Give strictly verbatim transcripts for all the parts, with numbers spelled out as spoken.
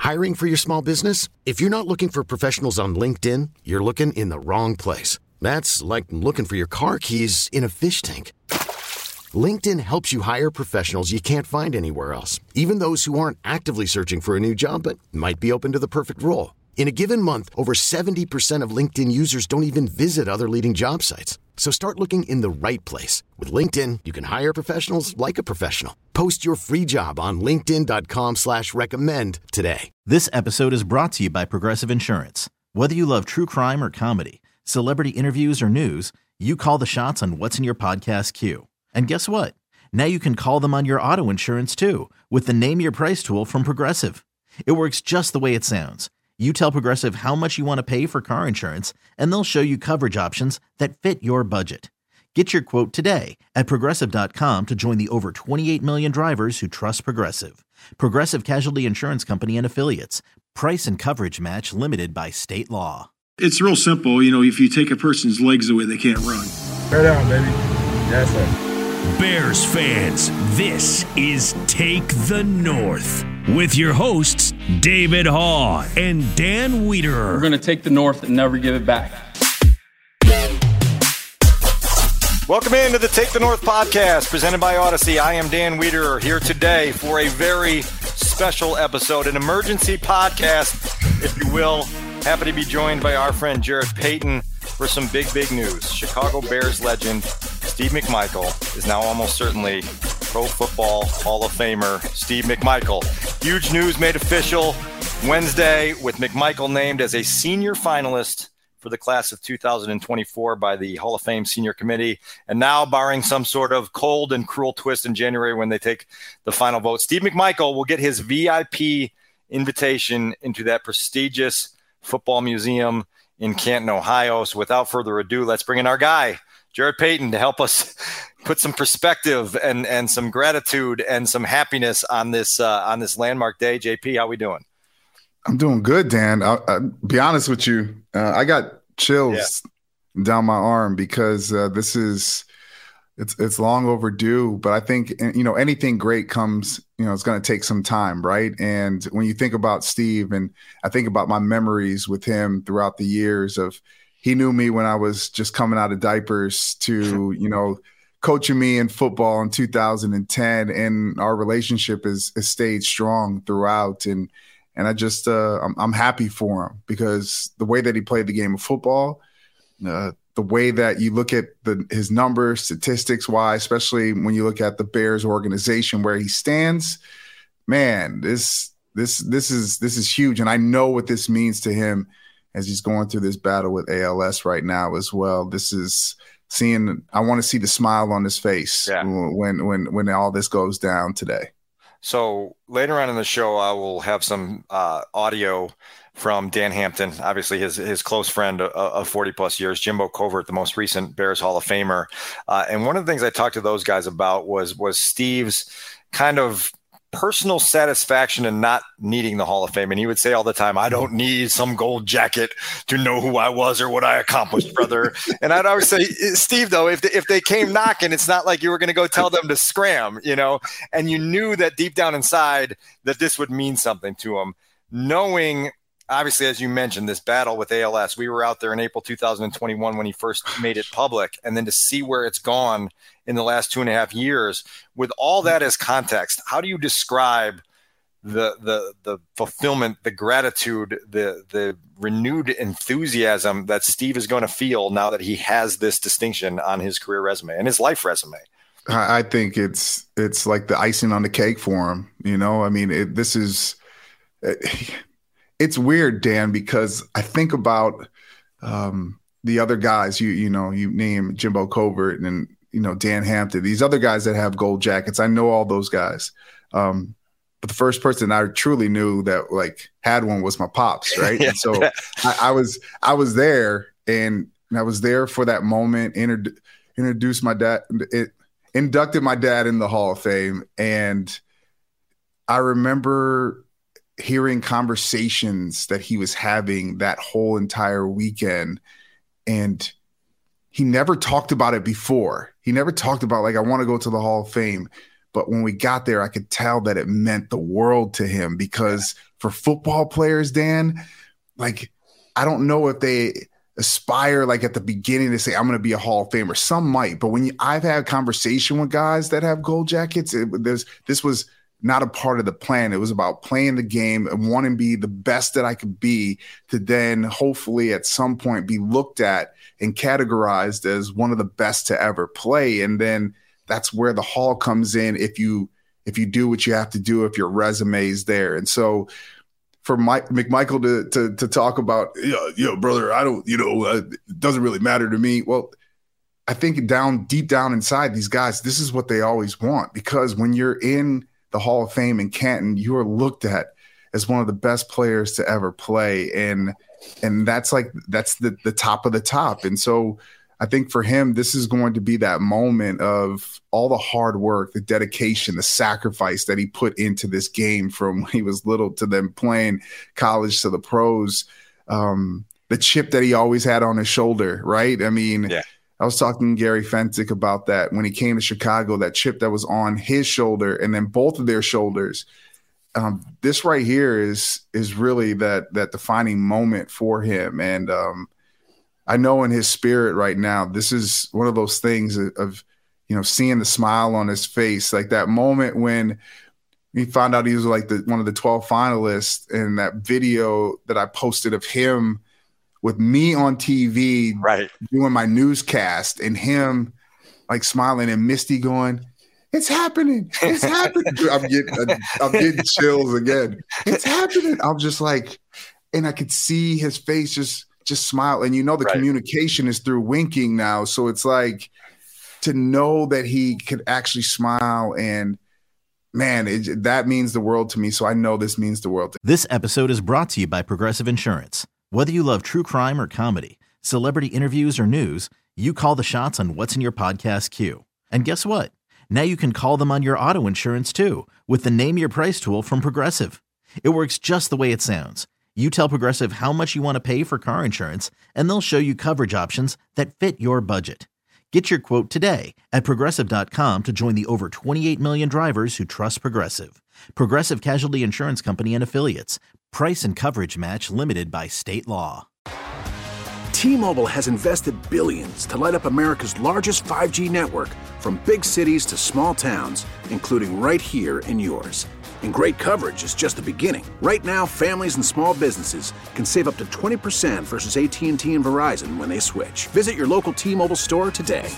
Hiring for your small business? If you're not looking for professionals on LinkedIn, you're looking in the wrong place. That's like looking for your car keys in a fish tank. LinkedIn helps you hire professionals you can't find anywhere else, even those who aren't actively searching for a new job but might be open to the perfect role. In a given month, over seventy percent of LinkedIn users don't even visit other leading job sites. So start looking in the right place. With LinkedIn, you can hire professionals like a professional. Post your free job on linkedin dot com slash recommend today. This episode is brought to you by Progressive Insurance. Whether you love true crime or comedy, celebrity interviews or news, you call the shots on what's in your podcast queue. And guess what? Now you can call them on your auto insurance too with the Name Your Price tool from Progressive. It works just the way it sounds. You tell Progressive how much you want to pay for car insurance, and they'll show you coverage options that fit your budget. Get your quote today at progressive dot com to join the over twenty-eight million drivers who trust Progressive. Progressive Casualty Insurance Company and Affiliates. Price and coverage match limited by state law. It's real simple. You know, if you take a person's legs away, they can't run. Right on, baby. Yes, sir. Bears fans, this is Take the North with your hosts, David Haugh and Dan Wiederer. We're going to take the North and never give it back. Welcome into the Take the North podcast presented by Odyssey. I am Dan Wiederer here today for a very special episode, an emergency podcast, if you will. Happy to be joined by our friend Jarrett Payton for some big, big news. Chicago Bears legend Steve McMichael is now almost certainly Pro Football Hall of Famer Steve McMichael. Huge news made official Wednesday with McMichael named as a senior finalist for the class of two thousand twenty-four by the Hall of Fame Senior Committee. And now, barring some sort of cold and cruel twist in January when they take the final vote, Steve McMichael will get his V I P invitation into that prestigious football museum in Canton, Ohio. So without further ado, let's bring in our guy, Jarrett Payton, to help us put some perspective and, and some gratitude and some happiness on this uh, on this landmark day. J P, how we doing? I'm doing good, Dan. I'll, I'll be honest with you. Uh, I got chills yeah. down my arm because uh, this is it's it's long overdue. But I think, you know, anything great comes, you know, it's going to take some time, right? And when you think about Steve, and I think about my memories with him throughout the years of, he knew me when I was just coming out of diapers to, you know, coaching me in football in two thousand ten, and our relationship is has stayed strong throughout. And and I just uh, I'm, I'm happy for him because the way that he played the game of football, uh, the way that you look at the his numbers, statistics wise, especially when you look at the Bears organization where he stands, man, this this this is this is huge, and I know what this means to him as he's going through this battle with A L S right now as well. This is seeing, I want to see the smile on his face yeah. when, when, when all this goes down today. So later on in the show, I will have some uh, audio from Dan Hampton, obviously his his close friend of, of forty plus years, Jimbo Covert, the most recent Bears Hall of Famer. Uh, and one of the things I talked to those guys about was, was Steve's kind of personal satisfaction in not needing the Hall of Fame. And he would say all the time, I don't need some gold jacket to know who I was or what I accomplished, brother. And I'd always say, Steve, though, if they, if they came knocking, it's not like you were going to go tell them to scram, you know, and you knew that deep down inside that this would mean something to them. Knowing, obviously, as you mentioned, this battle with A L S, we were out there in April two thousand twenty-one when he first made it public, and then to see where it's gone in the last two and a half years, with all that as context, how do you describe the the the fulfillment, the gratitude, the the renewed enthusiasm that Steve is going to feel now that he has this distinction on his career resume and his life resume? I think it's it's like the icing on the cake for him. You know, I mean, it, this is it, it's weird, Dan, because I think about um, the other guys. You you know, you name Jimbo Covert and you know, Dan Hampton, these other guys that have gold jackets. I know all those guys. Um, but the first person I truly knew that like had one was my pops. Right. yeah. And so I, I was, I was there and I was there for that moment, inter- introduced my dad, it inducted my dad in the Hall of Fame. And I remember hearing conversations that he was having that whole entire weekend. And he never talked about it before. He never talked about, like, I want to go to the Hall of Fame. But when we got there, I could tell that it meant the world to him, because for football players, Dan, like, I don't know if they aspire like at the beginning to say, I'm going to be a Hall of Famer. Some might, but when you, I've had conversation with guys that have gold jackets, it, there's, this was not a part of the plan. It was about playing the game and wanting to be the best that I could be, to then hopefully at some point be looked at and categorized as one of the best to ever play. And then that's where the Hall comes in if you if you do what you have to do, if your resume is there. And so for Mike McMichael to to to talk about, you know, you know, brother, I don't, you know, uh, it doesn't really matter to me. Well, I think down deep down inside these guys, this is what they always want, because when you're in the Hall of Fame in Canton, you are looked at as one of the best players to ever play. And and that's like that's the the top of the top. And so I think for him, this is going to be that moment of all the hard work, the dedication, the sacrifice that he put into this game from when he was little to then playing college to the pros. Um, the chip that he always had on his shoulder, right? I mean, yeah. I was talking to Gary Fenwick about that when he came to Chicago, that chip that was on his shoulder and then both of their shoulders. Um, this right here is is really that that defining moment for him. And um, I know in his spirit right now, this is one of those things of, of, you know, seeing the smile on his face, like that moment when he found out he was like the, one of the twelve finalists, and that video that I posted of him with me on T V, right, doing my newscast, and him like smiling and Misty going, "It's happening. It's happening." I'm getting, I'm getting chills again. It's happening. I'm just like, and I could see his face just, just smile. And you know, the right. communication is through winking now. So it's like, to know that he could actually smile, and man, it, that means the world to me. So I know this means the world to me. This episode is brought to you by Progressive Insurance. Whether you love true crime or comedy, celebrity interviews or news, you call the shots on what's in your podcast queue. And guess what? Now you can call them on your auto insurance too, with the Name Your Price tool from Progressive. It works just the way it sounds. You tell Progressive how much you want to pay for car insurance, and they'll show you coverage options that fit your budget. Get your quote today at Progressive dot com to join the over twenty-eight million drivers who trust Progressive. Progressive Casualty Insurance Company and Affiliates. Price and coverage match limited by state law. T-Mobile has invested billions to light up America's largest five G network, from big cities to small towns, including right here in yours. And great coverage is just the beginning. Right now, families and small businesses can save up to twenty percent versus A T and T and Verizon when they switch. Visit your local T-Mobile store today.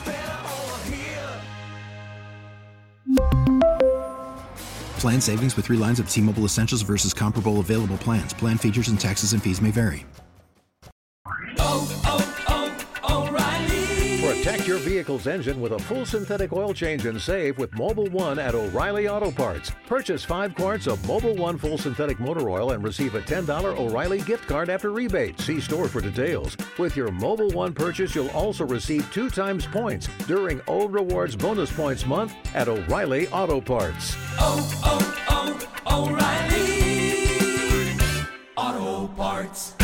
Plan savings with three lines of T-Mobile Essentials versus comparable available plans. Plan features and taxes and fees may vary. Oh, oh, oh, O'Reilly. Protect your vehicle's engine with a full synthetic oil change and save with Mobil one at O'Reilly Auto Parts. Purchase five quarts of Mobil one full synthetic motor oil and receive a ten dollars O'Reilly gift card after rebate. See store for details. With your Mobil one purchase, you'll also receive two times points during O Rewards Bonus Points Month at O'Reilly Auto Parts. Oh, oh, oh, O'Reilly Auto Parts.